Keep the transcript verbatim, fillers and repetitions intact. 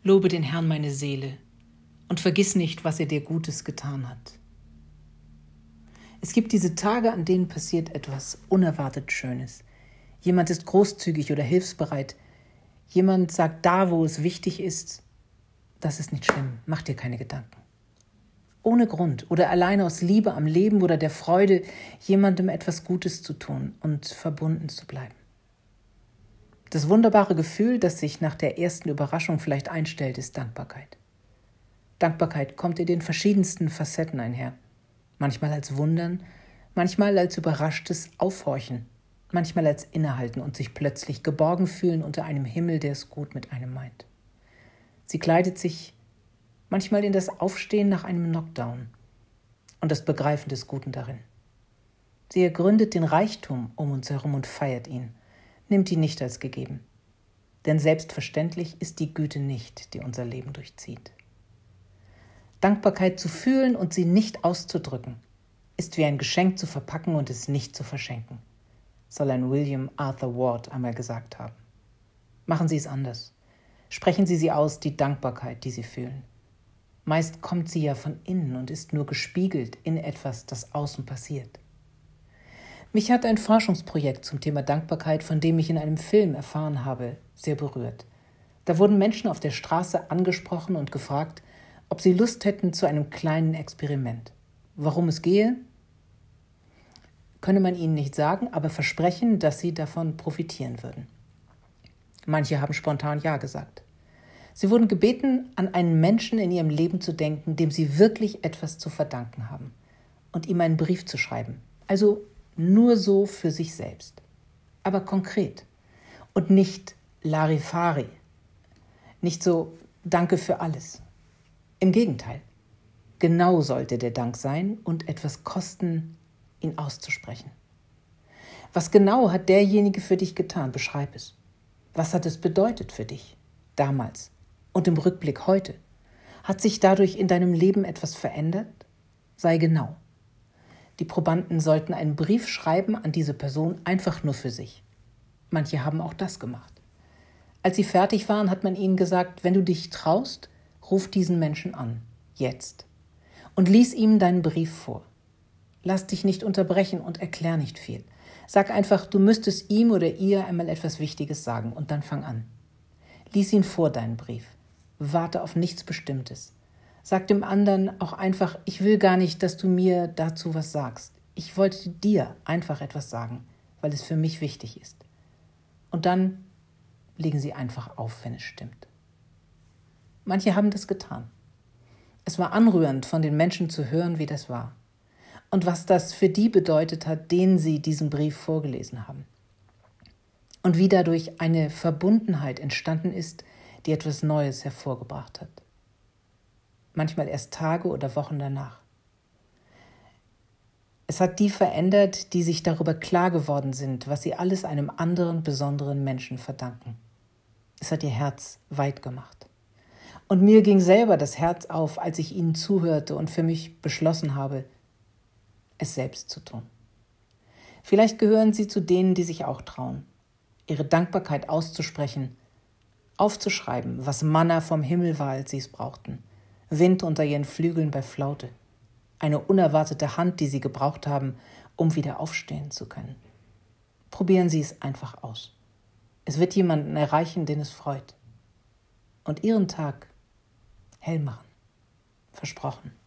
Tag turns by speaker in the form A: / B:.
A: Lobe den Herrn, meine Seele, und vergiss nicht, was er dir Gutes getan hat. Es gibt diese Tage, an denen passiert etwas unerwartet Schönes. Jemand ist großzügig oder hilfsbereit. Jemand sagt da, wo es wichtig ist, das ist nicht schlimm, mach dir keine Gedanken. Ohne Grund oder alleine aus Liebe am Leben oder der Freude, jemandem etwas Gutes zu tun und verbunden zu bleiben. Das wunderbare Gefühl, das sich nach der ersten Überraschung vielleicht einstellt, ist Dankbarkeit. Dankbarkeit kommt in den verschiedensten Facetten einher. Manchmal als Wundern, manchmal als überraschtes Aufhorchen, manchmal als Innehalten und sich plötzlich geborgen fühlen unter einem Himmel, der es gut mit einem meint. Sie kleidet sich manchmal in das Aufstehen nach einem Knockdown und das Begreifen des Guten darin. Sie ergründet den Reichtum um uns herum und feiert ihn, nimmt ihn nicht als gegeben. Denn selbstverständlich ist die Güte nicht, die unser Leben durchzieht. Dankbarkeit zu fühlen und sie nicht auszudrücken, ist wie ein Geschenk zu verpacken und es nicht zu verschenken, soll ein William Arthur Ward einmal gesagt haben. Machen Sie es anders. Sprechen Sie sie aus, die Dankbarkeit, die Sie fühlen. Meist kommt sie ja von innen und ist nur gespiegelt in etwas, das außen passiert. Mich hat ein Forschungsprojekt zum Thema Dankbarkeit, von dem ich in einem Film erfahren habe, sehr berührt. Da wurden Menschen auf der Straße angesprochen und gefragt, ob sie Lust hätten zu einem kleinen Experiment. Worum es gehe, könne man ihnen nicht sagen, aber versprechen, dass sie davon profitieren würden. Manche haben spontan Ja gesagt. Sie wurden gebeten, an einen Menschen in ihrem Leben zu denken, dem sie wirklich etwas zu verdanken haben und ihm einen Brief zu schreiben. Also nur so für sich selbst, aber konkret und nicht Larifari, nicht so Danke für alles. Im Gegenteil, genau sollte der Dank sein und etwas kosten, ihn auszusprechen. Was genau hat derjenige für dich getan? Beschreib es. Was hat es bedeutet für dich damals und im Rückblick heute? Hat sich dadurch in deinem Leben etwas verändert? Sei genau. Die Probanden sollten einen Brief schreiben an diese Person einfach nur für sich. Manche haben auch das gemacht. Als sie fertig waren, hat man ihnen gesagt, wenn du dich traust, ruf diesen Menschen an, jetzt, und lies ihm deinen Brief vor. Lass dich nicht unterbrechen und erklär nicht viel. Sag einfach, du müsstest ihm oder ihr einmal etwas Wichtiges sagen und dann fang an. Lies ihn vor, deinen Brief. Warte auf nichts Bestimmtes. Sag dem anderen auch einfach, ich will gar nicht, dass du mir dazu was sagst. Ich wollte dir einfach etwas sagen, weil es für mich wichtig ist. Und dann legen sie einfach auf, wenn es stimmt. Manche haben das getan. Es war anrührend, von den Menschen zu hören, wie das war. Und was das für die bedeutet hat, denen sie diesen Brief vorgelesen haben. Und wie dadurch eine Verbundenheit entstanden ist, die etwas Neues hervorgebracht hat. Manchmal erst Tage oder Wochen danach. Es hat die verändert, die sich darüber klar geworden sind, was sie alles einem anderen, besonderen Menschen verdanken. Es hat ihr Herz weit gemacht. Und mir ging selber das Herz auf, als ich ihnen zuhörte und für mich beschlossen habe, es selbst zu tun. Vielleicht gehören sie zu denen, die sich auch trauen, ihre Dankbarkeit auszusprechen, aufzuschreiben, was Manna vom Himmel war, als sie es brauchten, Wind unter ihren Flügeln bei Flaute, eine unerwartete Hand, die sie gebraucht haben, um wieder aufstehen zu können. Probieren Sie es einfach aus. Es wird jemanden erreichen, den es freut. Und Ihren Tag hell machen. Versprochen.